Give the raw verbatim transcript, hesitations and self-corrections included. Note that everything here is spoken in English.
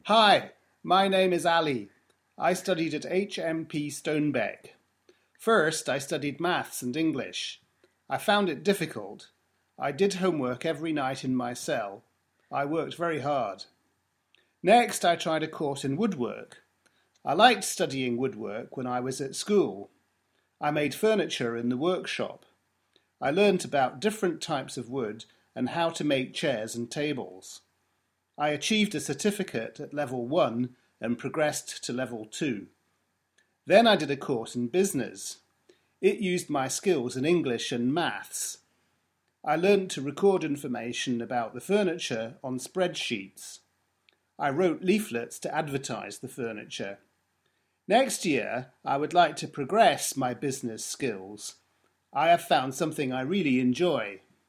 Hi, my name is Ali. I studied at H M P Stonebeck. First, I studied maths and English. I found it difficult. I did homework every night in my cell. I worked very hard. Next, I tried a course in woodwork. I liked studying woodwork when I was at school. I made furniture in the workshop. I learnt about different types of wood and how to make chairs and tables. I achieved a certificate at level one and progressed to level two. Then I did a course in business. It used my skills in English and maths. I learnt to record information about the furniture on spreadsheets. I wrote leaflets to advertise the furniture. Next year, I would like to progress my business skills. I have found something I really enjoy.